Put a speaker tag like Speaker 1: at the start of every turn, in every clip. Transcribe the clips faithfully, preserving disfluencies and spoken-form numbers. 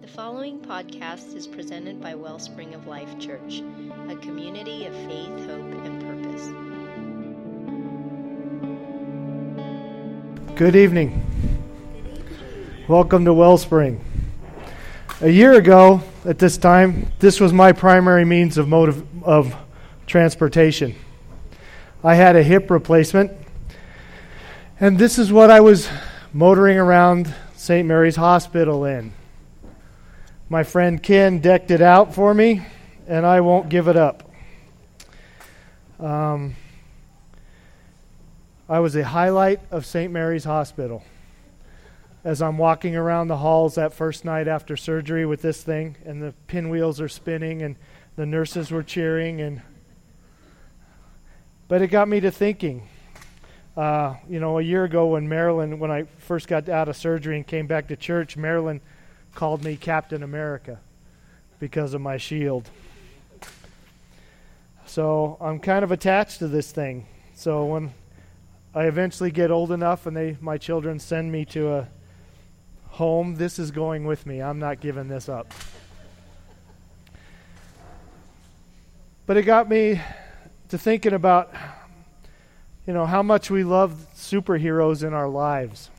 Speaker 1: The following podcast is presented by Wellspring of Life Church, a community of faith, hope, and purpose.
Speaker 2: Good evening. Welcome to Wellspring. A year ago, at this time, this was my primary means of motive of transportation. I had a hip replacement, and this is what I was motoring around Saint Mary's Hospital in. My friend Ken decked it out for me, and I won't give it up. Um, I was a highlight of Saint Mary's Hospital. As I'm walking around the halls that first night after surgery with this thing, and the pinwheels are spinning, and the nurses were cheering, and but it got me to thinking. Uh, you know, a year ago when Marilyn, when I first got out of surgery and came back to church, Marilyn called me Captain America because of my shield. So I'm kind of attached to this thing. So when I eventually get old enough and they, my children send me to a home, this is going with me. I'm not giving this up. But it got me to thinking about, you know, how much we love superheroes in our lives.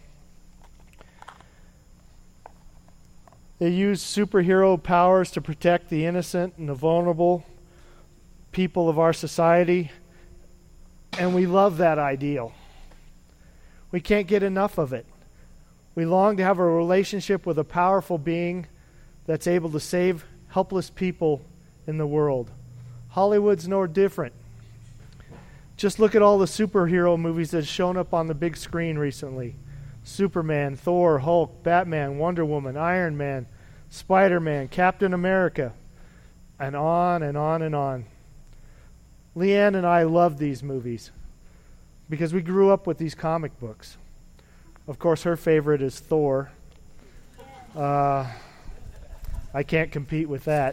Speaker 2: They use superhero powers to protect the innocent and the vulnerable people of our society, and we love that ideal. We can't get enough of it. We long to have a relationship with a powerful being that's able to save helpless people in the world. Hollywood's no different. Just look at all the superhero movies that have shown up on the big screen recently. Superman, Thor, Hulk, Batman, Wonder Woman, Iron Man, Spider-Man, Captain America, and on and on and on. Leanne and I love these movies because we grew up with these comic books. Of course, her favorite is Thor. Uh, I can't compete with that.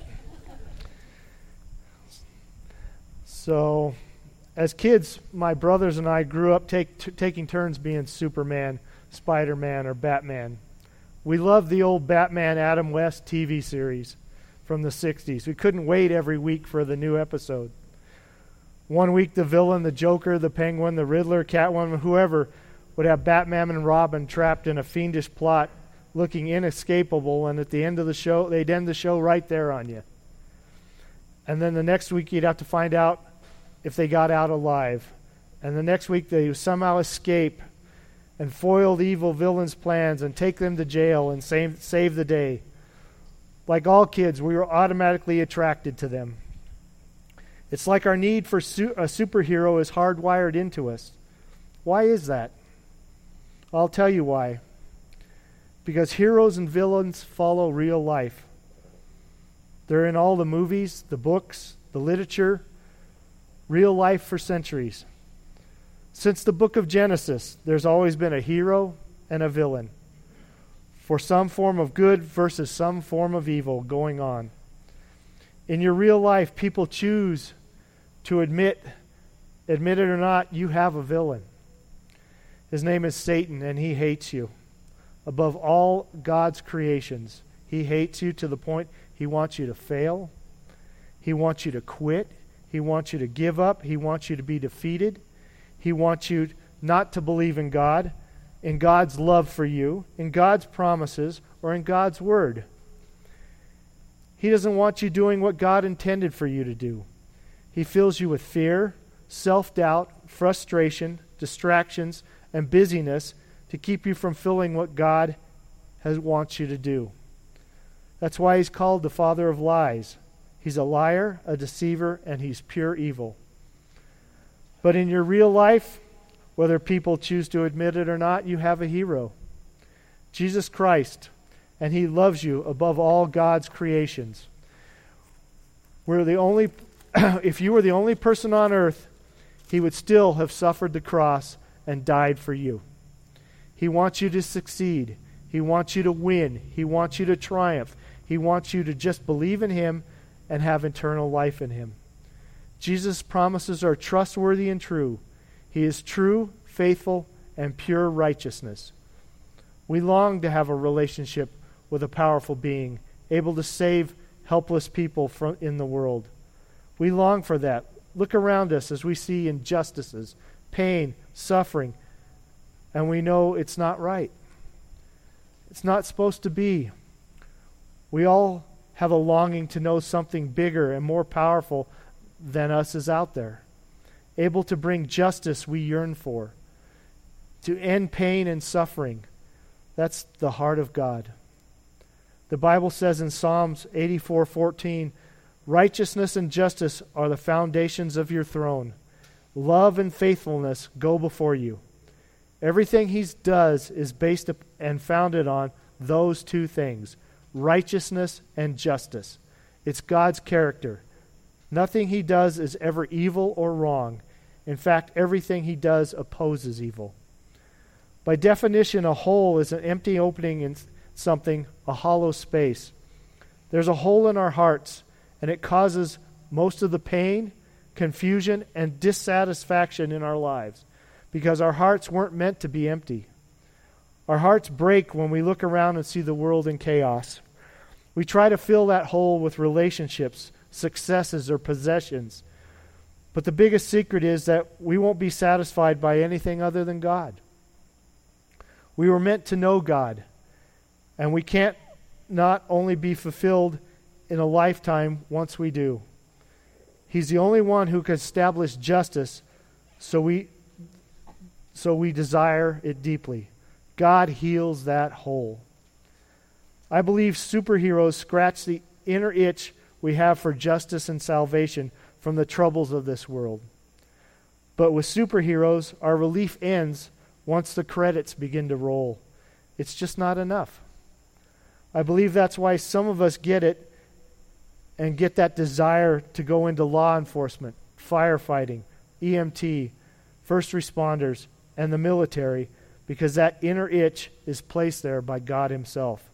Speaker 2: So, as kids, my brothers and I grew up take, t- taking turns being Superman, Spider-Man, or Batman. We loved the old Batman Adam West T V series from the sixties. We couldn't wait every week for the new episode. One week the villain, the Joker, the Penguin, the Riddler, Catwoman, whoever would have Batman and Robin trapped in a fiendish plot looking inescapable, and at the end of the show, they'd end the show right there on you. And then the next week you'd have to find out if they got out alive. And the next week they somehow escape and foil the evil villain's plans and take them to jail and save, save the day. Like all kids, we were automatically attracted to them. It's like our need for su- a superhero is hardwired into us. Why is that? I'll tell you why. Because heroes and villains follow real life. They're in all the movies, the books, the literature, real life for centuries. Since the book of Genesis, there's always been a hero and a villain, for some form of good versus some form of evil going on. In your real life, people choose to admit, admit it or not, you have a villain. His name is Satan, and he hates you. Above all God's creations, he hates you to the point he wants you to fail. He wants you to quit. He wants you to give up. He wants you to be defeated. He wants you not to believe in God, in God's love for you, in God's promises, or in God's word. He doesn't want you doing what God intended for you to do. He fills you with fear, self-doubt, frustration, distractions, and busyness to keep you from fulfilling what God has wants you to do. That's why he's called the father of lies. He's a liar, a deceiver, and he's pure evil. But in your real life, whether people choose to admit it or not, you have a hero. Jesus Christ, and he loves you above all God's creations. We're the only, if you were the only person on earth, he would still have suffered the cross and died for you. He wants you to succeed. He wants you to win. He wants you to triumph. He wants you to just believe in him and have eternal life in him. Jesus' promises are trustworthy and true. He is true, faithful, and pure righteousness. We long to have a relationship with a powerful being able to save helpless people from in the world. We long for that. Look around us as we see injustices, pain, suffering, and we know it's not right. It's not supposed to be. We all have a longing to know something bigger and more powerful than us is out there, able to bring justice we yearn for, to end pain and suffering. That's the heart of God. The Bible says in Psalms eighty-four fourteen, righteousness and justice are the foundations of your throne. Love and faithfulness go before you. Everything he does is based up and founded on those two things, righteousness and justice. It's God's character. Nothing he does is ever evil or wrong. In fact, everything he does opposes evil. By definition, a hole is an empty opening in something, a hollow space. There's a hole in our hearts, and it causes most of the pain, confusion, and dissatisfaction in our lives because our hearts weren't meant to be empty. Our hearts break when we look around and see the world in chaos. We try to fill that hole with relationships, successes, or possessions. But the biggest secret is that we won't be satisfied by anything other than God. We were meant to know God, and we can't not only be fulfilled in a lifetime once we do. He's the only one who can establish justice, so we so we desire it deeply. God heals that hole. I believe superheroes scratch the inner itch we have for justice and salvation from the troubles of this world. But with superheroes, our relief ends once the credits begin to roll. It's just not enough. I believe that's why some of us get it and get that desire to go into law enforcement, firefighting, E M T, first responders, and the military, because that inner itch is placed there by God himself.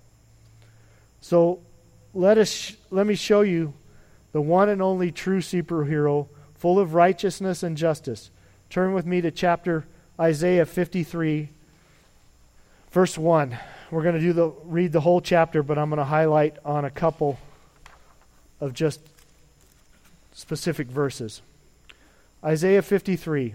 Speaker 2: So let us sh- let me show you the one and only true superhero, full of righteousness and justice. Turn with me to chapter Isaiah fifty-three, verse one. We're going to do the read the whole chapter, but I'm going to highlight on a couple of just specific verses. Isaiah fifty-three.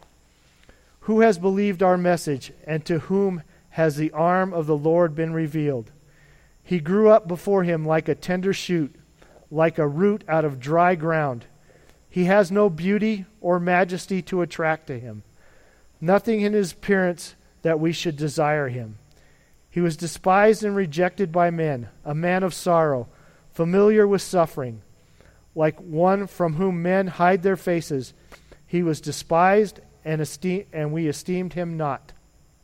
Speaker 2: Who has believed our message, and to whom has the arm of the Lord been revealed? He grew up before him like a tender shoot, like a root out of dry ground. He has no beauty or majesty to attract to him, nothing in his appearance that we should desire him. He was despised and rejected by men, a man of sorrow, familiar with suffering. Like one from whom men hide their faces, he was despised and esteem, and we esteemed him not.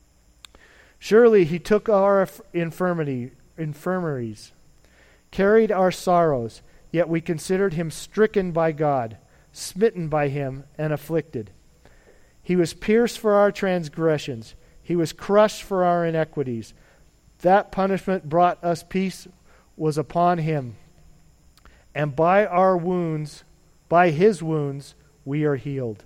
Speaker 2: Surely he took our infirmity, infirmaries, carried our sorrows, yet we considered him stricken by God, smitten by him, and afflicted. He was pierced for our transgressions. He was crushed for our iniquities. That punishment brought us peace was upon him. And by our wounds, by his wounds, we are healed.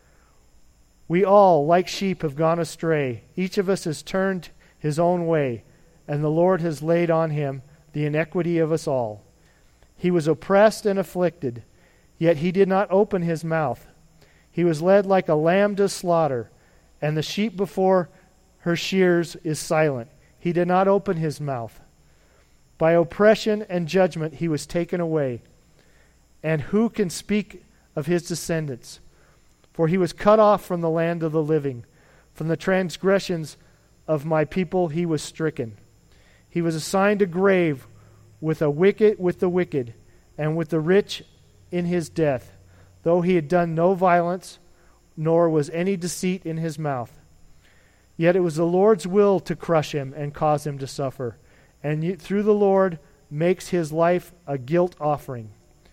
Speaker 2: We all, like sheep, have gone astray. Each of us has turned his own way, and the Lord has laid on him the iniquity of us all. He was oppressed and afflicted, yet he did not open his mouth. He was led like a lamb to slaughter, and the sheep before her shears is silent. He did not open his mouth. By oppression and judgment he was taken away. And who can speak of his descendants? For he was cut off from the land of the living. From the transgressions of my people he was stricken. He was assigned a grave with a wicked with the wicked, and with the rich in his death, though he had done no violence, nor was any deceit in his mouth. Yet it was the Lord's will to crush him and cause him to suffer, and through the Lord makes his life a guilt offering.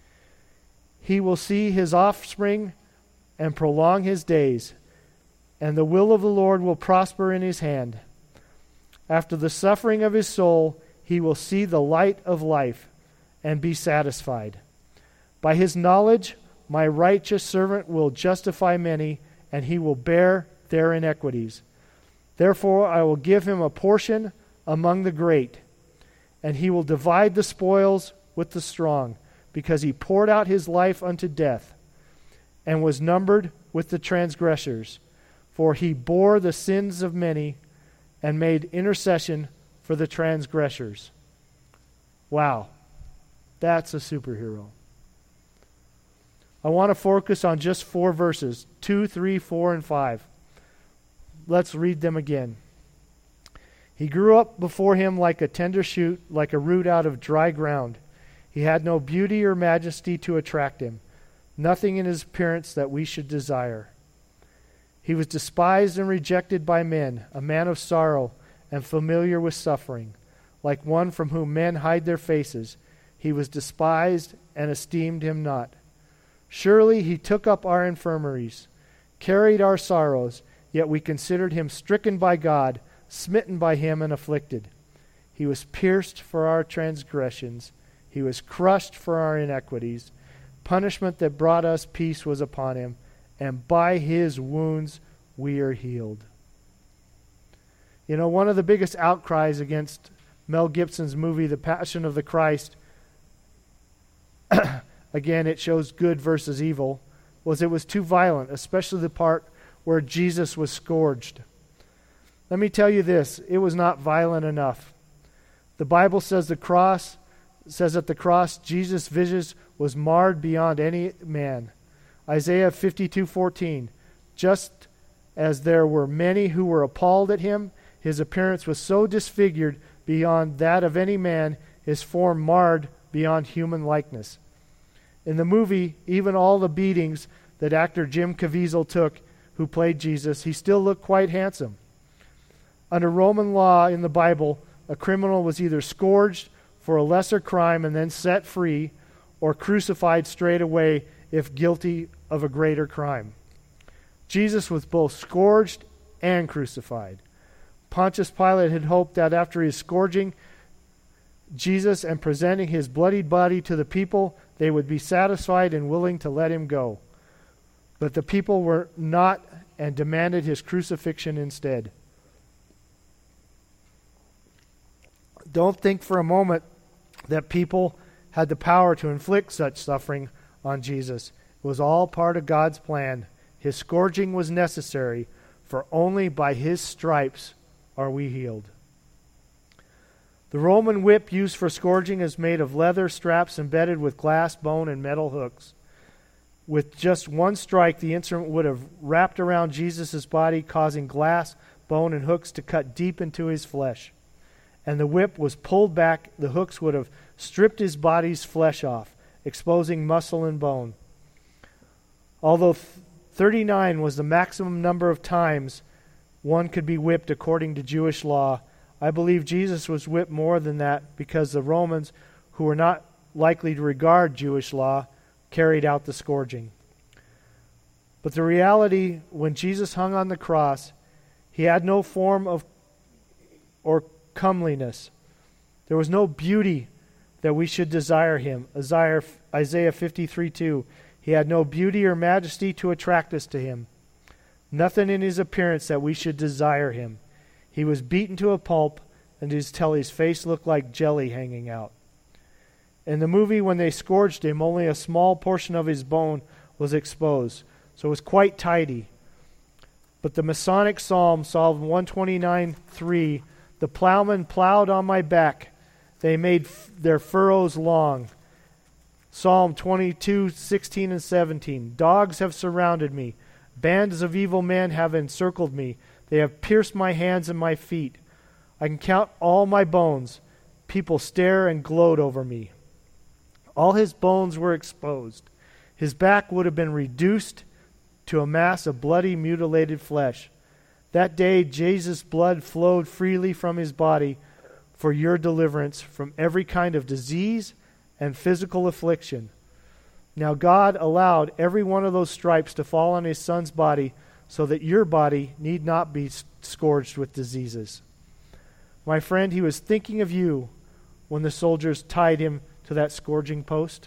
Speaker 2: He will see his offspring and prolong his days, and the will of the Lord will prosper in his hand. After the suffering of his soul, he will see the light of life and be satisfied. By his knowledge, my righteous servant will justify many, and he will bear their iniquities. Therefore, I will give him a portion among the great, and he will divide the spoils with the strong, because he poured out his life unto death, and was numbered with the transgressors. For he bore the sins of many, and made intercession for the transgressors. Wow, that's a superhero. I want to focus on just four verses, two, three, four, and five. Let's read them again. He grew up before him like a tender shoot, like a root out of dry ground. He had no beauty or majesty to attract him, nothing in his appearance that we should desire. He was despised and rejected by men, a man of sorrow and familiar with suffering. Like one from whom men hide their faces, he was despised and esteemed him not. Surely he took up our infirmaries, carried our sorrows, yet we considered him stricken by God, smitten by him and afflicted. He was pierced for our transgressions, he was crushed for our iniquities. Punishment that brought us peace was upon him, and by his wounds we are healed. You know, one of the biggest outcries against Mel Gibson's movie, The Passion of the Christ, again, it shows good versus evil, was it was too violent, especially the part where Jesus was scourged. Let me tell you this, it was not violent enough. The Bible says the cross, says at the cross, Jesus' visage was marred beyond any man. Isaiah fifty-two fourteen, just as there were many who were appalled at him, his appearance was so disfigured beyond that of any man, his form marred beyond human likeness. In the movie, even all the beatings that actor Jim Caviezel took, who played Jesus, he still looked quite handsome. Under Roman law in the Bible, a criminal was either scourged for a lesser crime and then set free, or crucified straight away if guilty of a greater crime. Jesus was both scourged and crucified. Pontius Pilate had hoped that after his scourging Jesus and presenting his bloodied body to the people, they would be satisfied and willing to let him go. But the people were not and demanded his crucifixion instead. Don't think for a moment that people had the power to inflict such suffering on Jesus. It was all part of God's plan. His scourging was necessary, for only by his stripes are we healed. The Roman whip used for scourging is made of leather straps embedded with glass, bone, and metal hooks. With just one strike, the instrument would have wrapped around Jesus' body, causing glass, bone, and hooks to cut deep into his flesh. And the whip was pulled back, the hooks would have stripped his body's flesh off, exposing muscle and bone. Although thirty-nine was the maximum number of times one could be whipped according to Jewish law, I believe Jesus was whipped more than that because the Romans, who were not likely to regard Jewish law, carried out the scourging. But the reality, when Jesus hung on the cross, he had no form of or comeliness. There was no beauty that we should desire him. Isaiah fifty-three two. He had no beauty or majesty to attract us to him. Nothing in his appearance that we should desire him. He was beaten to a pulp, and until his face looked like jelly hanging out. In the movie, when they scourged him, only a small portion of his bone was exposed, so it was quite tidy. But the Masonic Psalm, Psalm one twenty-nine three, the plowmen plowed on my back. They made f- their furrows long. Psalm twenty-two sixteen and seventeen, dogs have surrounded me. Bands of evil men have encircled me. They have pierced my hands and my feet. I can count all my bones. People stare and gloat over me. All his bones were exposed. His back would have been reduced to a mass of bloody, mutilated flesh. That day, Jesus' blood flowed freely from his body for your deliverance from every kind of disease and physical affliction. Now God allowed every one of those stripes to fall on his son's body so that your body need not be scourged with diseases. My friend, he was thinking of you when the soldiers tied him to that scourging post.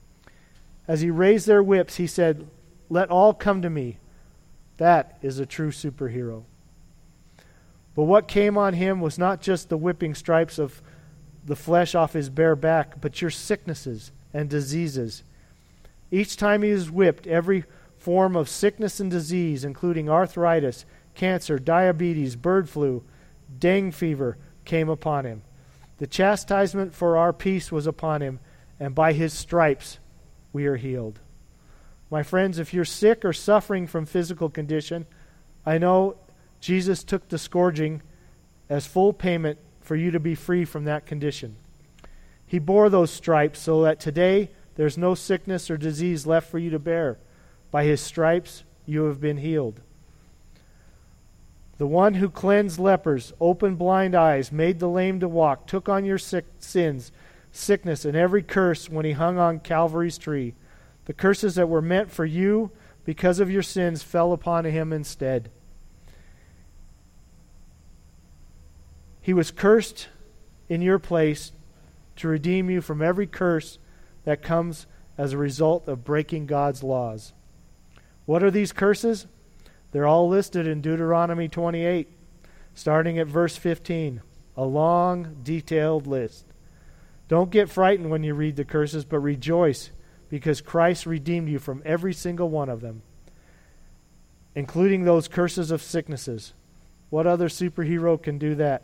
Speaker 2: As he raised their whips, he said, "Let all come to me." That is a true superhero. But what came on him was not just the whipping stripes of the flesh off his bare back, but your sicknesses and diseases. Each time he was whipped, every form of sickness and disease, including arthritis, cancer, diabetes, bird flu, dengue fever, came upon him. The chastisement for our peace was upon him, and by his stripes we are healed. My friends, if you're sick or suffering from physical condition, I know Jesus took the scourging as full payment for you to be free from that condition. He bore those stripes so that today there's no sickness or disease left for you to bear. By his stripes you have been healed. The one who cleansed lepers, opened blind eyes, made the lame to walk, took on your sick sins, sickness, and every curse when he hung on Calvary's tree. The curses that were meant for you because of your sins fell upon him instead. He was cursed in your place to redeem you from every curse that comes as a result of breaking God's laws. What are these curses? They're all listed in Deuteronomy twenty-eight, starting at verse fifteen. A long, detailed list. Don't get frightened when you read the curses, but rejoice because Christ redeemed you from every single one of them, including those curses of sicknesses. What other superhero can do that?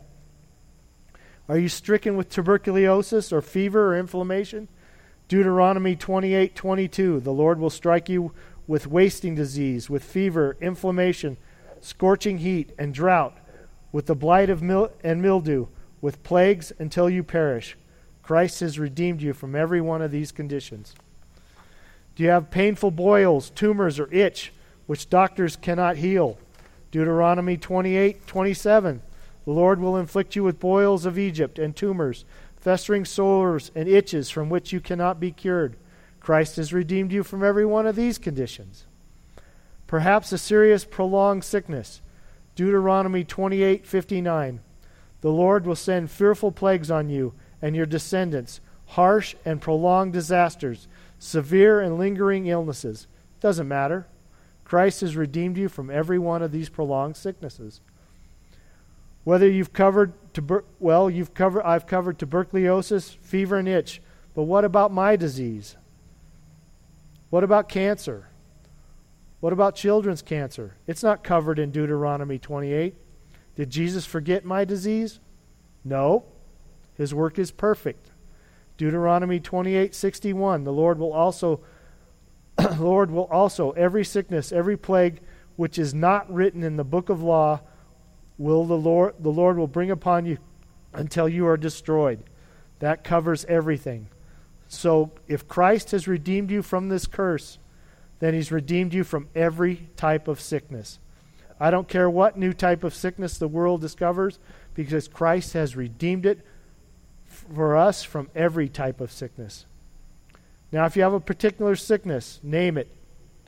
Speaker 2: Are you stricken with tuberculosis or fever or inflammation? Deuteronomy twenty-eight twenty-two. The Lord will strike you with wasting disease, with fever, inflammation, scorching heat, and drought, with the blight of mil- and mildew, with plagues until you perish. Christ has redeemed you from every one of these conditions. Do you have painful boils, tumors, or itch, which doctors cannot heal? Deuteronomy twenty-eight twenty-seven. The Lord will inflict you with boils of Egypt and tumors, festering sores and itches from which you cannot be cured. Christ has redeemed you from every one of these conditions. Perhaps a serious, prolonged sickness. Deuteronomy twenty-eight fifty-nine. The Lord will send fearful plagues on you and your descendants, harsh and prolonged disasters, severe and lingering illnesses. Doesn't matter. Christ has redeemed you from every one of these prolonged sicknesses. Whether you've covered, tuber- well, you've covered, I've covered tuberculosis, fever, and itch. But what about my disease? What about cancer? What about children's cancer? It's not covered in Deuteronomy twenty-eight. Did Jesus forget my disease? No. His work is perfect. Deuteronomy twenty-eight sixty-one. The Lord will also, Lord will also, every sickness, every plague which is not written in the book of law, will the Lord the Lord will bring upon you until you are destroyed. That covers everything. So if Christ has redeemed you from this curse, then he's redeemed you from every type of sickness. I don't care what new type of sickness the world discovers, because Christ has redeemed it for us from every type of sickness. Now, if you have a particular sickness, name it.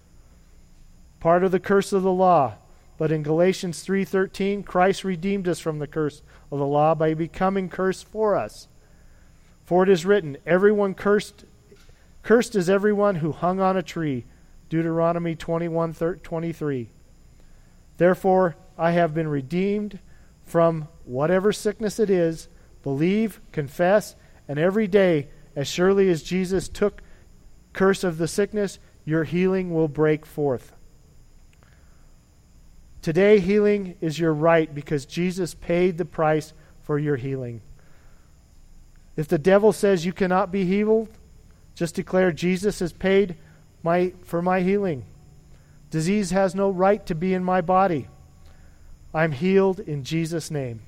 Speaker 2: Part of the curse of the law. But in Galatians three thirteen, Christ redeemed us from the curse of the law by becoming cursed for us. For it is written, everyone cursed, cursed is everyone who hung on a tree. Deuteronomy twenty-one twenty-three. Therefore, I have been redeemed from whatever sickness it is. Believe, confess, and every day, as surely as Jesus took curse of the sickness, your healing will break forth. Today, healing is your right because Jesus paid the price for your healing. If the devil says you cannot be healed, just declare Jesus has paid my for my healing. Disease has no right to be in my body. I'm healed in Jesus' name.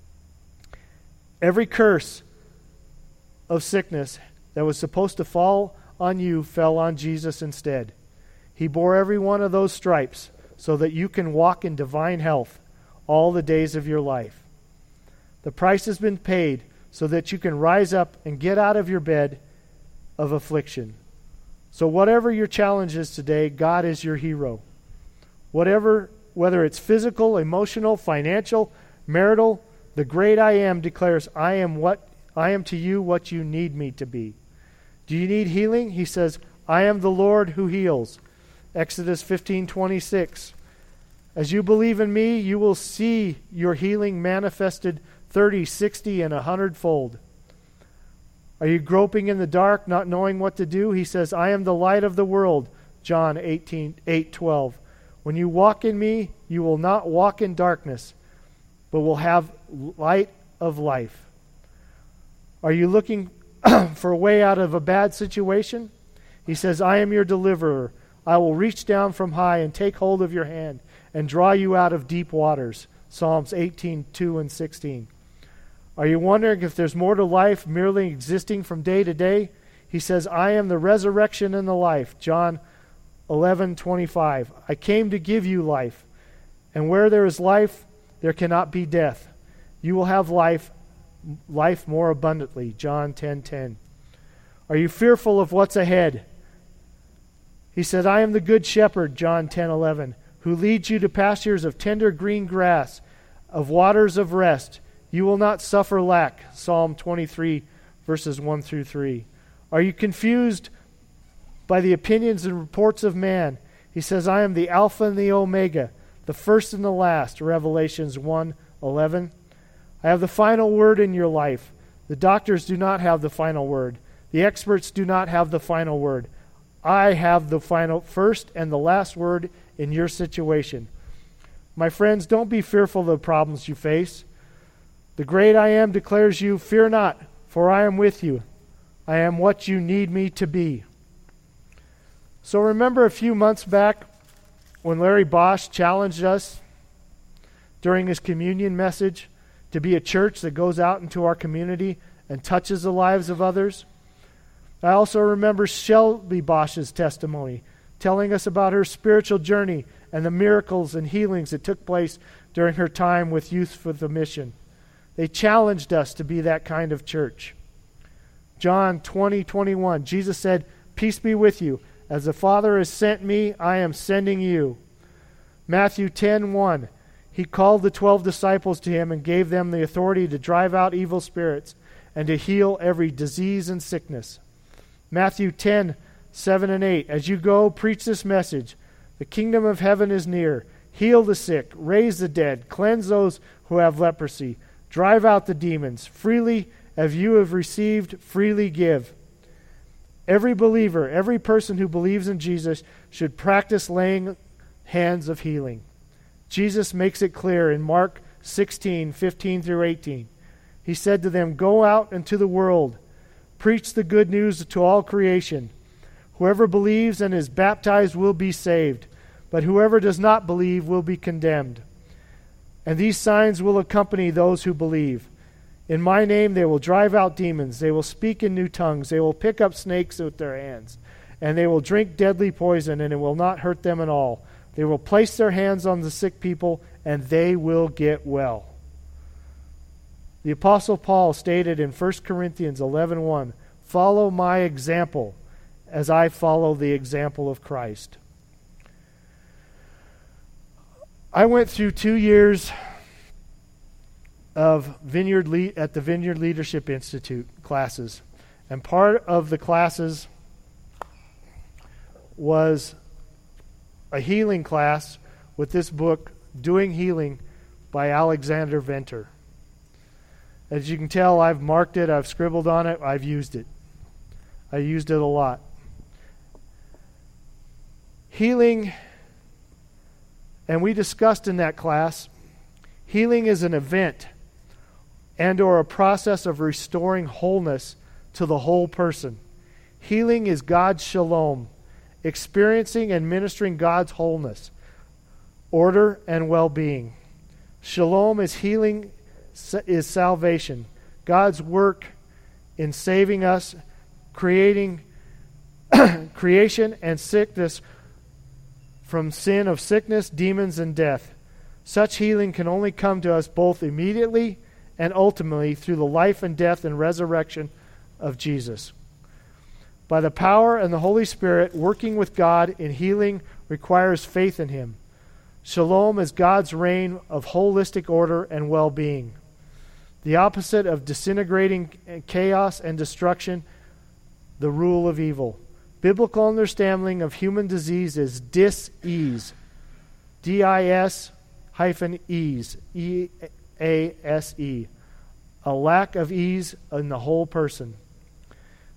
Speaker 2: Every curse of sickness that was supposed to fall on you fell on Jesus instead. He bore every one of those stripes so that you can walk in divine health all the days of your life. The price has been paid so that you can rise up and get out of your bed of affliction. So whatever your challenge is today, God is your hero. Whatever, whether it's physical, emotional, financial, marital, the great I Am declares, I am what I am to you what you need me to be. Do you need healing? He says, I am the Lord who heals. Exodus fifteen twenty-six. As you believe in me, you will see your healing manifested thirty, sixty, and a hundredfold. Are you groping in the dark, not knowing what to do? He says, I am the light of the world, John eighteen, eight twelve. When you walk in me, you will not walk in darkness, but will have light of life. Are you looking for a way out of a bad situation? He says, I am your deliverer. I will reach down from high and take hold of your hand and draw you out of deep waters. Psalms eighteen, two and sixteen. Are you wondering if there's more to life merely existing from day to day? He says, I am the resurrection and the life. John eleven, twenty-five. I came to give you life. And where there is life, there cannot be death. You will have life, life more abundantly. John ten, ten. Are you fearful of what's ahead? He said, I am the good shepherd, John ten, eleven, who leads you to pastures of tender green grass, of waters of rest. You will not suffer lack. Psalm twenty-three, verses one through three. Are you confused by the opinions and reports of man? He says, I am the Alpha and the Omega, the first and the last. Revelations one, eleven. I have the final word in your life. The doctors do not have the final word. The experts do not have the final word. I have the final, first and the last word in your situation. My friends, don't be fearful of the problems you face. The great I am declares you, fear not, for I am with you. I am what you need me to be. So remember a few months back when Larry Bosch challenged us during his communion message to be a church that goes out into our community and touches the lives of others? I also remember Shelby Bosch's testimony, telling us about her spiritual journey and the miracles and healings that took place during her time with Youth with a Mission. They challenged us to be that kind of church. John twenty, twenty-one, Jesus said, peace be with you. As the Father has sent me, I am sending you. Matthew ten, one, he called the twelve disciples to him and gave them the authority to drive out evil spirits and to heal every disease and sickness. Matthew ten, seven and eight, as you go, preach this message. The kingdom of heaven is near. Heal the sick, raise the dead, cleanse those who have leprosy, drive out the demons. Freely as you have received, freely give. Every believer, every person who believes in Jesus should practice laying hands of healing. Jesus makes it clear in Mark sixteen, fifteen through eighteen. He said to them, go out into the world, preach the good news to all creation. Whoever believes and is baptized will be saved, but whoever does not believe will be condemned. And these signs will accompany those who believe. In my name they will drive out demons. They will speak in new tongues. They will pick up snakes with their hands. And they will drink deadly poison, and it will not hurt them at all. They will place their hands on the sick people, and they will get well. The Apostle Paul stated in First Corinthians eleven one, follow my example as I follow the example of Christ. I went through two years of Vineyard Le- at the Vineyard Leadership Institute classes. And part of the classes was a healing class with this book, Doing Healing by Alexander Venter. As you can tell, I've marked it, I've scribbled on it, I've used it. I used it a lot. Healing, and we discussed in that class, healing is an event and or a process of restoring wholeness to the whole person. Healing is God's shalom, experiencing and ministering God's wholeness, order, and well-being. Shalom is healing, is salvation. God's work in saving us, creating creation and sickness from sin of sickness, demons, and death. Such healing can only come to us both immediately and ultimately through the life and death and resurrection of Jesus. By the power and the Holy Spirit, working with God in healing requires faith in Him. Shalom is God's reign of holistic order and well-being. The opposite of disintegrating chaos and destruction, the rule of evil. Biblical understanding of human disease is dis-ease. D I S hyphen ease. E A S E. A lack of ease in the whole person.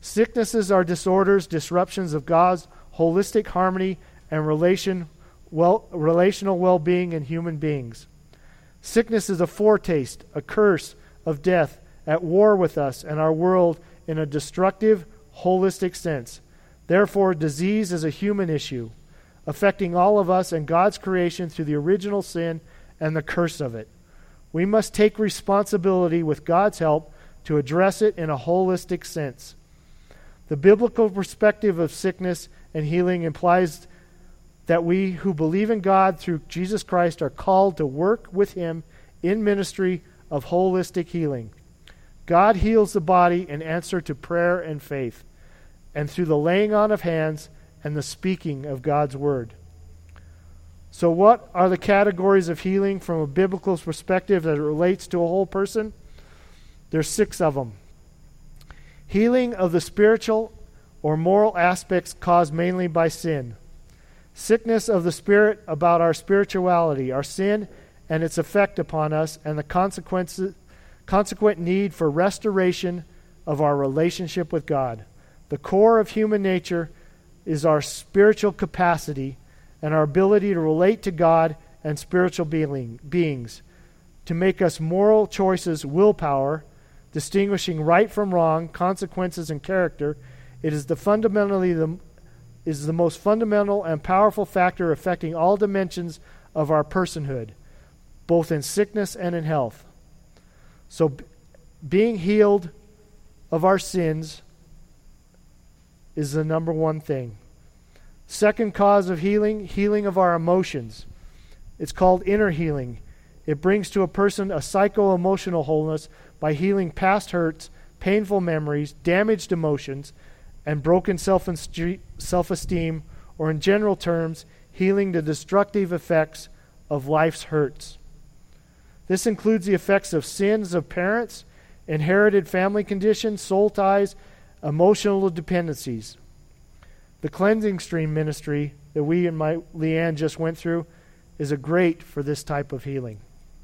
Speaker 2: Sicknesses are disorders, disruptions of God's holistic harmony and relation, well, relational well-being in human beings. Sickness is a foretaste, a curse of death at war with us and our world in a destructive, holistic sense. Therefore, disease is a human issue, affecting all of us and God's creation through the original sin and the curse of it. We must take responsibility with God's help to address it in a holistic sense. The biblical perspective of sickness and healing implies that we who believe in God through Jesus Christ are called to work with Him in ministry of holistic healing. God heals the body in answer to prayer and faith, and through the laying on of hands and the speaking of God's word. So what are the categories of healing from a biblical perspective that it relates to a whole person? There's six of them. Healing of the spiritual or moral aspects caused mainly by sin. Sickness of the spirit about our spirituality, our sin and its effect upon us, and the consequences, consequent need for restoration of our relationship with God. The core of human nature is our spiritual capacity and our ability to relate to God and spiritual being, beings, to make us moral choices, willpower, distinguishing right from wrong, consequences, and character. It is the fundamentally the is the most fundamental and powerful factor affecting all dimensions of our personhood, both in sickness and in health. So b- being healed of our sins is the number one thing. Second cause of healing, healing of our emotions. It's called inner healing. It brings to a person a psycho-emotional wholeness by healing past hurts, painful memories, damaged emotions, and broken self-esteem, or in general terms, healing the destructive effects of life's hurts. This includes the effects of sins of parents, inherited family conditions, soul ties, emotional dependencies. The cleansing stream ministry that we and my Leanne just went through is a great for this type of healing.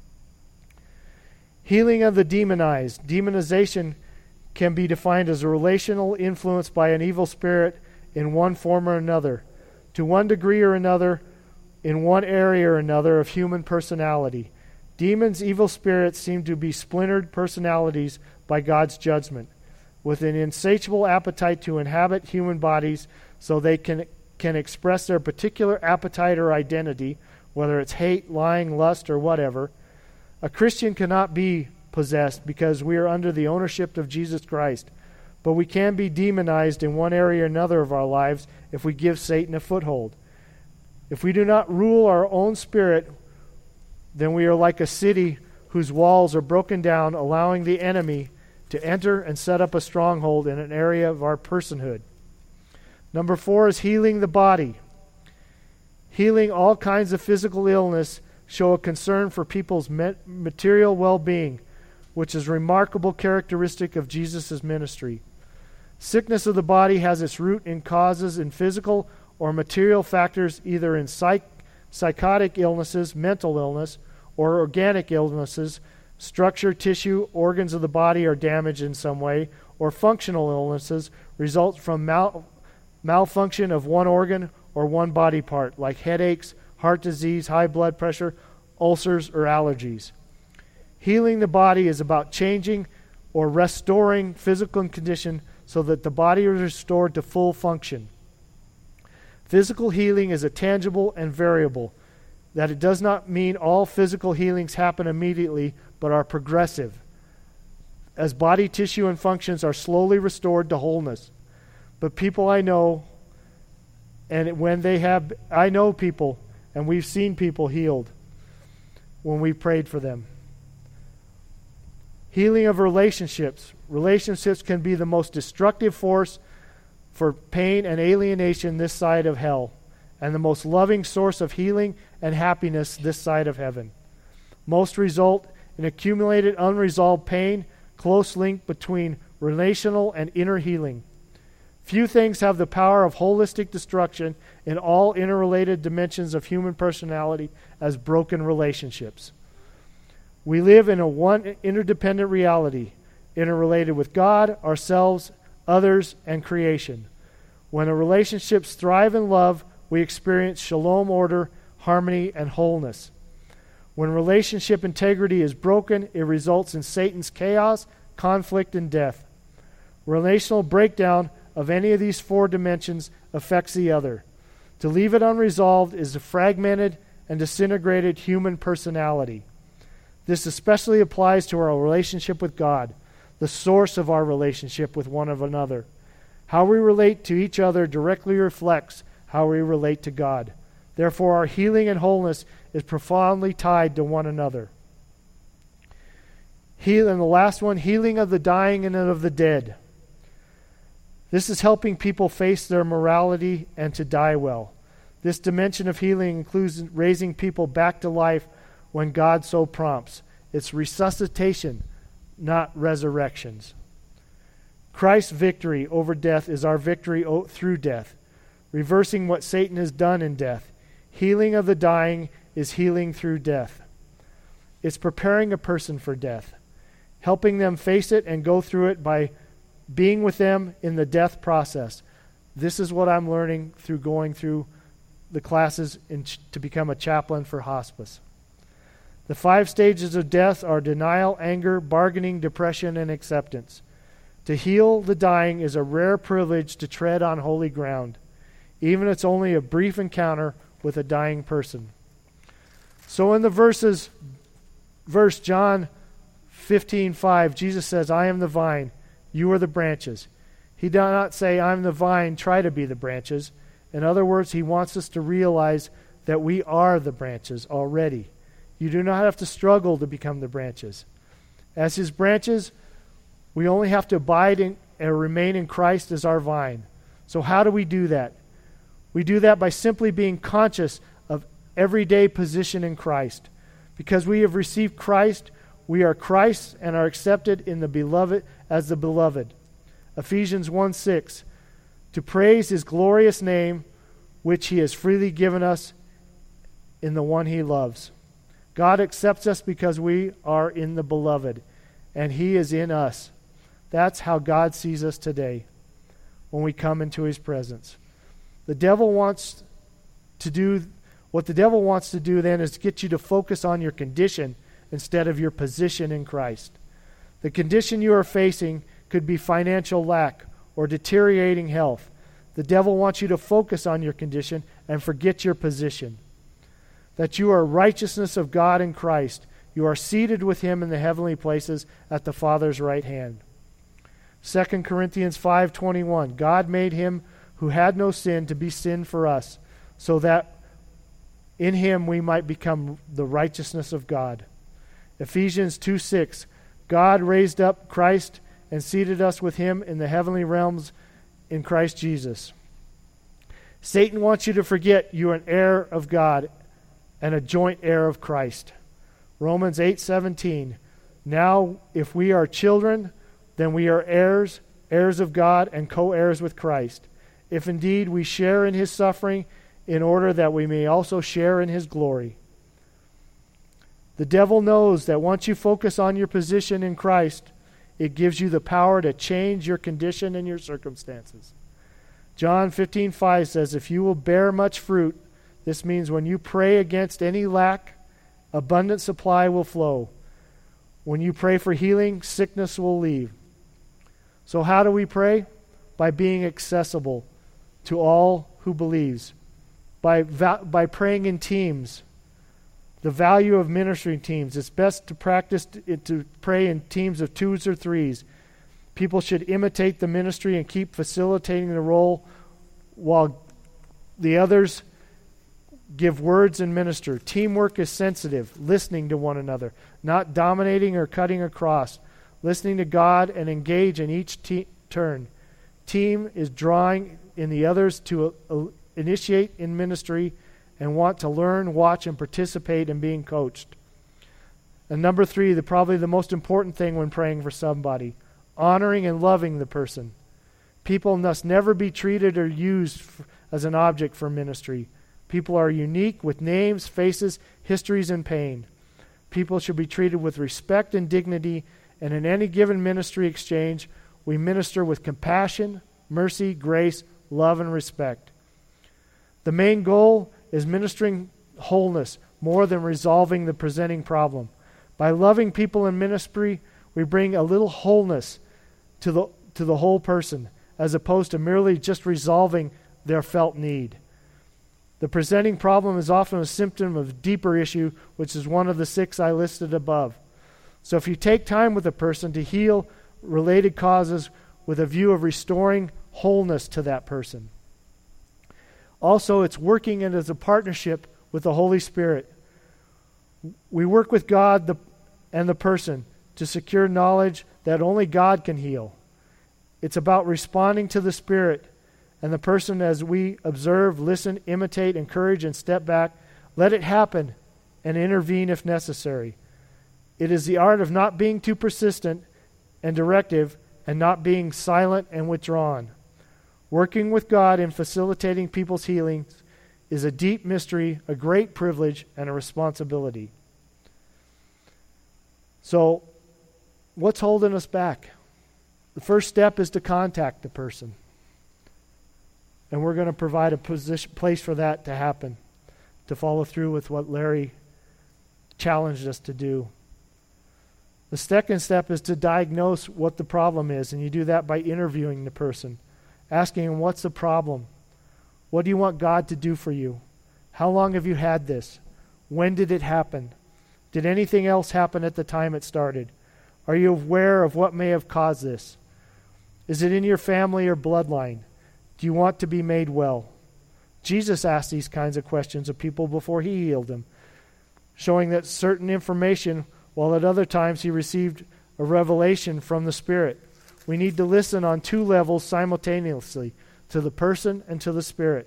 Speaker 2: Healing of the demonized. Demonization can be defined as a relational influence by an evil spirit in one form or another, to one degree or another, in one area or another of human personality. Demons, evil spirits, seem to be splintered personalities by God's judgment, with an insatiable appetite to inhabit human bodies so they can, can express their particular appetite or identity, whether it's hate, lying, lust, or whatever. A Christian cannot be possessed because we are under the ownership of Jesus Christ, but we can be demonized in one area or another of our lives if we give Satan a foothold. If we do not rule our own spirit, then we are like a city whose walls are broken down, allowing the enemy to enter and set up a stronghold in an area of our personhood. Number four is healing the body. Healing all kinds of physical illness show a concern for people's material well-being, which is a remarkable characteristic of Jesus' ministry. Sickness of the body has its root in causes in physical or material factors, either in psych- psychotic illnesses, mental illness, or organic illnesses. Structure, tissue, organs of the body are damaged in some way, or functional illnesses result from mal- malfunction of one organ or one body part, like headaches, heart disease, high blood pressure, ulcers, or allergies. Healing the body is about changing or restoring physical condition so that the body is restored to full function. Physical healing is a tangible and variable, that it does not mean all physical healings happen immediately, but are progressive, as body tissue and functions are slowly restored to wholeness. But people I know, and when they have, I know people, and we've seen people healed when we prayed for them. Healing of relationships. Relationships can be the most destructive force for pain and alienation this side of hell, and the most loving source of healing and happiness this side of heaven. Most result in accumulated unresolved pain, close link between relational and inner healing. Few things have the power of holistic destruction in all interrelated dimensions of human personality as broken relationships. We live in a one interdependent reality, interrelated with God, ourselves, others, and creation. When the relationships thrive in love, we experience shalom, order, harmony, and wholeness. When relationship integrity is broken, it results in Satan's chaos, conflict, and death. Relational breakdown of any of these four dimensions affects the other. To leave it unresolved is a fragmented and disintegrated human personality. This especially applies to our relationship with God, the source of our relationship with one another. How we relate to each other directly reflects how we relate to God. Therefore, our healing and wholeness is profoundly tied to one another. Heal, and the last one, healing of the dying and of the dead. This is helping people face their morality and to die well. This dimension of healing includes raising people back to life when God so prompts. It's resuscitation, not resurrections. Christ's victory over death is our victory o- through death, reversing what Satan has done in death. Healing of the dying is healing through death. It's preparing a person for death, helping them face it and go through it by being with them in the death process. This is what I'm learning through going through the classes in ch- to become a chaplain for hospice. The five stages of death are denial, anger, bargaining, depression, and acceptance. To heal the dying is a rare privilege to tread on holy ground, even if it's only a brief encounter with a dying person. So in the verses, verse John fifteen five, Jesus says, I am the vine, you are the branches. He does not say, I'm the vine, try to be the branches. In other words, he wants us to realize that we are the branches already. You do not have to struggle to become the branches. As his branches, we only have to abide in and remain in Christ as our vine. So how do we do that? We do that by simply being conscious of everyday position in Christ. Because we have received Christ, we are Christ and are accepted in the beloved as the beloved. Ephesians one six, to praise his glorious name, which he has freely given us in the one he loves. God accepts us because we are in the beloved, and he is in us. That's how God sees us today when we come into his presence. The devil wants to do, what the devil wants to do then is get you to focus on your condition instead of your position in Christ. The condition you are facing could be financial lack or deteriorating health. The devil wants you to focus on your condition and forget your position. That you are righteousness of God in Christ. You are seated with him in the heavenly places at the Father's right hand. Second Corinthians five twenty-one, God made him who had no sin to be sin for us, so that in him we might become the righteousness of God. Ephesians two six, God raised up Christ and seated us with him in the heavenly realms in Christ Jesus. Satan wants you to forget you are an heir of God and a joint heir of Christ. Romans eight seventeen, now if we are children, then we are heirs, heirs of God, and co-heirs with Christ, if indeed we share in his suffering, in order that we may also share in his glory. The devil knows that once you focus on your position in Christ, it gives you the power to change your condition and your circumstances. John fifteen five says, if you will bear much fruit, this means when you pray against any lack, abundant supply will flow. When you pray for healing, sickness will leave. So how do we pray? By being accessible to all who believes. By, va- by praying in teams. The value of ministering teams. It's best to practice to, to pray in teams of twos or threes. People should imitate the ministry and keep facilitating the role while the others give words and minister. Teamwork is sensitive, listening to one another, not dominating or cutting across, listening to God and engage in each te- turn. Team is drawing in the others to uh, initiate in ministry and want to learn, watch, and participate in being coached. And number three, the probably the most important thing when praying for somebody, honoring and loving the person. People must never be treated or used f- as an object for ministry. People are unique with names, faces, histories, and pain. People should be treated with respect and dignity, and in any given ministry exchange, We minister with compassion, mercy, grace, love, and respect. The main goal is ministering wholeness more than resolving the presenting problem. By loving people in ministry, we bring a little wholeness to the, to the whole person, as opposed to merely just resolving their felt need. The presenting problem is often a symptom of a deeper issue, which is one of the six I listed above. So if you take time with a person to heal related causes with a view of restoring wholeness to that person. Also, it's working it as a partnership with the Holy Spirit. We work with God the, and the person to secure knowledge that only God can heal. It's about responding to the Spirit and the person as we observe, listen, imitate, encourage, and step back. Let it happen and intervene if necessary. It is the art of not being too persistent and directive and not being silent and withdrawn. Working with God in facilitating people's healings is a deep mystery, a great privilege, and a responsibility. So, what's holding us back? The first step is to contact the person. And we're going to provide a position, place for that to happen, to follow through with what Larry challenged us to do. The second step is to diagnose what the problem is, and you do that by interviewing the person, asking them, what's the problem? What do you want God to do for you? How long have you had this? When did it happen? Did anything else happen at the time it started? Are you aware of what may have caused this? Is it in your family or bloodline? Do you want to be made well? Jesus asked these kinds of questions of people before he healed them, showing that certain information, while at other times he received a revelation from the Spirit. We need to listen on two levels simultaneously, to the person and to the Spirit.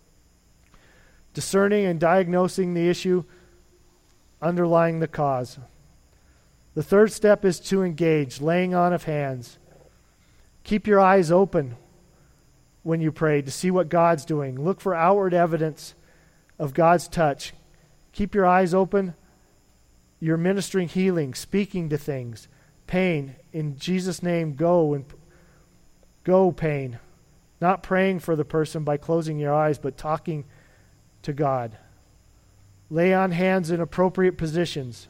Speaker 2: Discerning and diagnosing the issue underlying the cause. The third step is to engage, laying on of hands. Keep your eyes open when you pray to see what God's doing. Look for outward evidence of God's touch. Keep your eyes open. You're ministering healing, speaking to things. Pain, in Jesus' name, go and go pain. Not praying for the person by closing your eyes, but talking to God. Lay on hands in appropriate positions.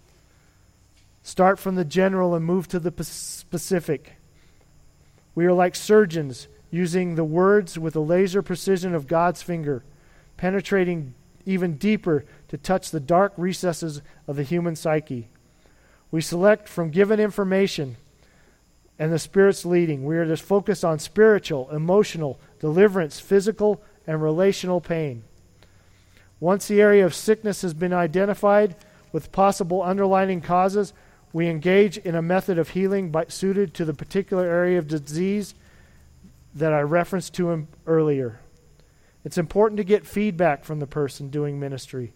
Speaker 2: Start from the general and move to the specific. We are like surgeons using the words with the laser precision of God's finger, penetrating even deeper to touch the dark recesses of the human psyche. We select from given information and the Spirit's leading. We are to focus on spiritual, emotional, deliverance, physical, and relational pain. Once the area of sickness has been identified with possible underlying causes, we engage in a method of healing by, suited to the particular area of disease that I referenced to him earlier. It's important to get feedback from the person doing ministry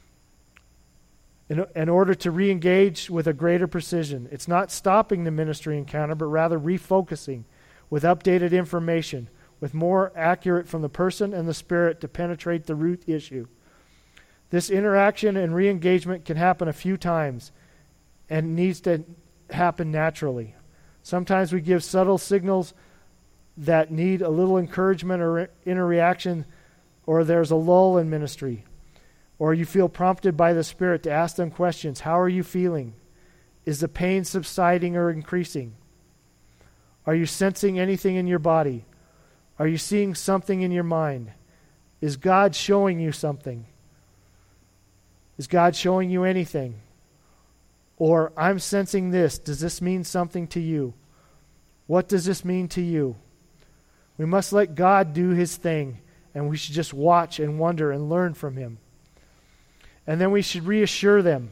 Speaker 2: in, in order to re-engage with a greater precision. It's not stopping the ministry encounter, but rather refocusing with updated information, with more accurate from the person and the Spirit to penetrate the root issue. This interaction and re-engagement can happen a few times and needs to happen naturally. Sometimes we give subtle signals that need a little encouragement or inner reaction, or there's a lull in ministry, or you feel prompted by the Spirit to ask them questions. How are you feeling? Is the pain subsiding or increasing? Are you sensing anything in your body? Are you seeing something in your mind? Is God showing you something? Is God showing you anything? Or, I'm sensing this. Does this mean something to you? What does this mean to you? We must let God do his thing, and we should just watch and wonder and learn from him. And then we should reassure them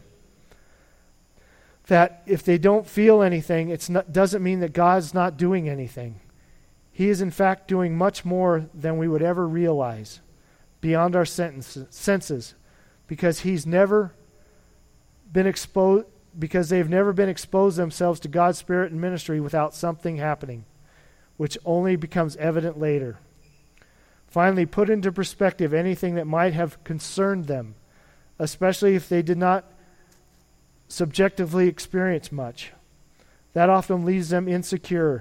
Speaker 2: that if they don't feel anything, it doesn't mean that God's not doing anything. He is in fact doing much more than we would ever realize, beyond our senses, because he's never been exposed, because they've never been exposed themselves to God's Spirit and ministry without something happening, which only becomes evident later. Finally, put into perspective anything that might have concerned them, especially if they did not subjectively experience much. That often leaves them insecure.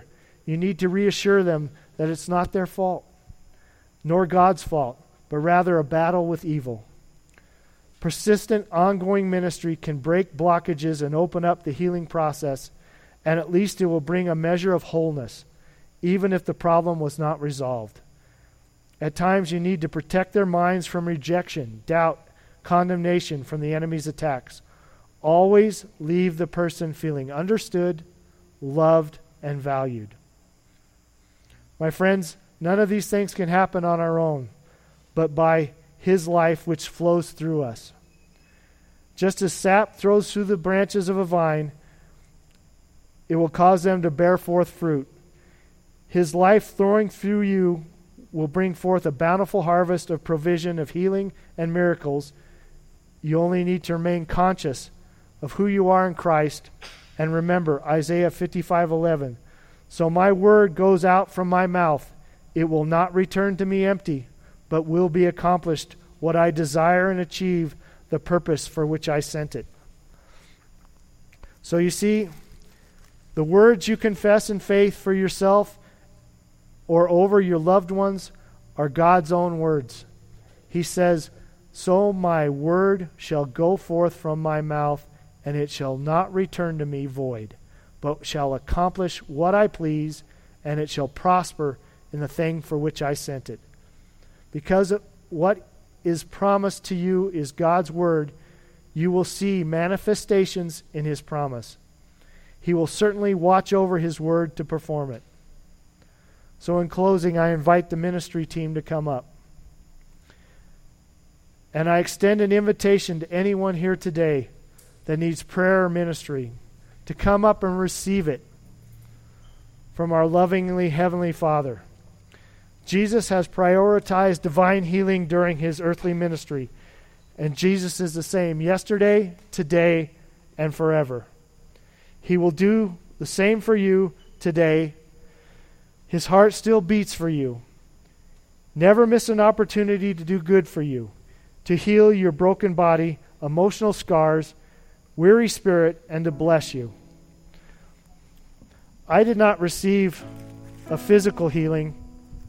Speaker 2: You need to reassure them that it's not their fault, nor God's fault, but rather a battle with evil. Persistent, ongoing ministry can break blockages and open up the healing process, and at least it will bring a measure of wholeness, even if the problem was not resolved. At times, you need to protect their minds from rejection, doubt, condemnation from the enemy's attacks. Always leave the person feeling understood, loved, and valued. My friends, none of these things can happen on our own, but by His life which flows through us. Just as sap throws through the branches of a vine, it will cause them to bear forth fruit. His life flowing through you will bring forth a bountiful harvest of provision, of healing, and miracles. You only need to remain conscious of who you are in Christ, and remember Isaiah fifty-five eleven. So my word goes out from my mouth. It will not return to me empty, but will be accomplished what I desire and achieve the purpose for which I sent it. So you see, the words you confess in faith for yourself or over your loved ones are God's own words. He says, so my word shall go forth from my mouth, and it shall not return to me void, but shall accomplish what I please, and it shall prosper in the thing for which I sent it. Because what is promised to you is God's word, you will see manifestations in His promise. He will certainly watch over His word to perform it. So in closing, I invite the ministry team to come up. And I extend an invitation to anyone here today that needs prayer or ministry to come up and receive it from our lovingly Heavenly Father. Jesus has prioritized divine healing during His earthly ministry, and Jesus is the same yesterday, today, and forever. He will do the same for you today. His heart still beats for you. Never miss an opportunity to do good for you, to heal your broken body, emotional scars, weary spirit, and to bless you. I did not receive a physical healing,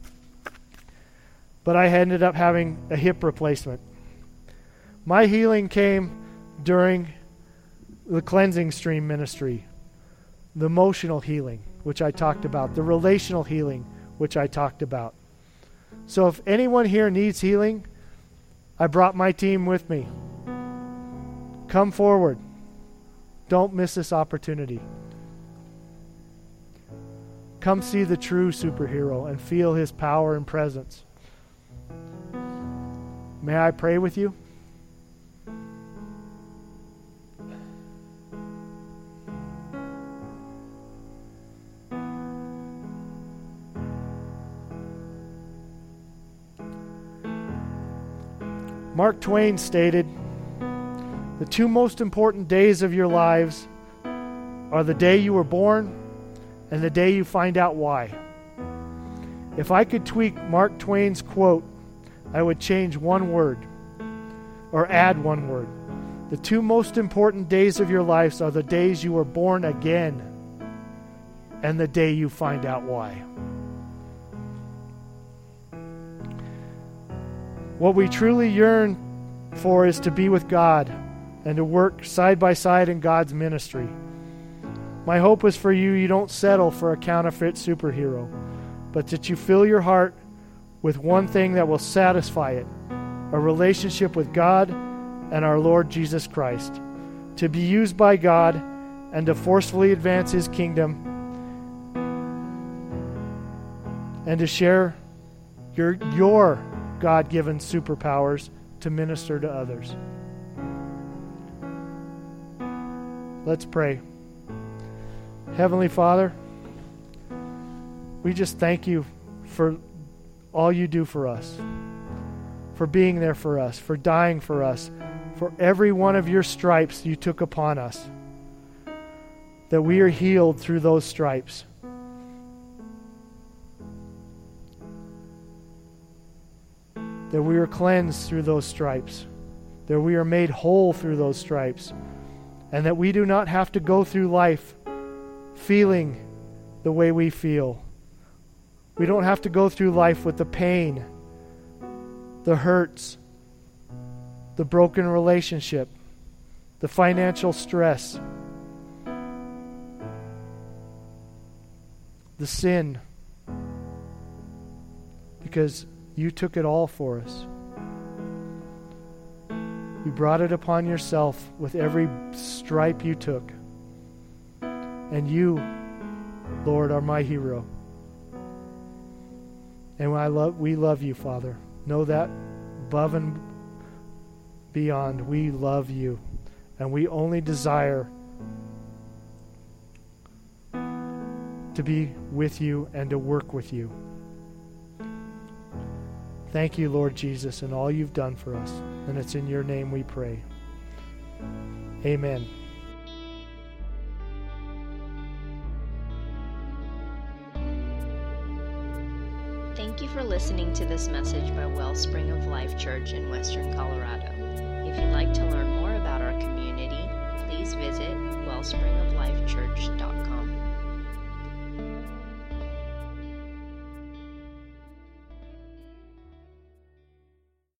Speaker 2: but I ended up having a hip replacement. My healing came during the cleansing stream ministry, the emotional healing, which I talked about, the relational healing, which I talked about. So if anyone here needs healing, I brought my team with me. Come forward. Don't miss this opportunity. Come see the true superhero and feel His power and presence. May I pray with you? Mark Twain stated, the two most important days of your lives are the day you were born and the day you find out why. If I could tweak Mark Twain's quote, I would change one word, or add one word. The two most important days of your lives are the days you were born again and the day you find out why. What we truly yearn for is to be with God and to work side by side in God's ministry. My hope is for you, you don't settle for a counterfeit superhero, but that you fill your heart with one thing that will satisfy it, a relationship with God and our Lord Jesus Christ, to be used by God and to forcefully advance His kingdom and to share your, your God-given superpowers to minister to others. Let's pray. Heavenly Father, we just thank You for all You do for us, for being there for us, for dying for us, for every one of Your stripes You took upon us, that we are healed through those stripes. That we are cleansed through those stripes, that we are made whole through those stripes, and that we do not have to go through life feeling the way we feel, We don't have to go through life with the pain, the hurts, the broken relationship, the financial stress, the sin, because you took it all for us. You brought it upon yourself with every stripe you took. And you, Lord, are my hero. And I love, we love you, Father. Know that above and beyond, we love you. And we only desire to be with you and to work with you. Thank you, Lord Jesus, and all you've done for us. And it's in your name we pray. Amen.
Speaker 1: Thank you for listening to this message by Wellspring of Life Church in Western Colorado. If you'd like to learn more about our community, please visit wellspring of life church dot com.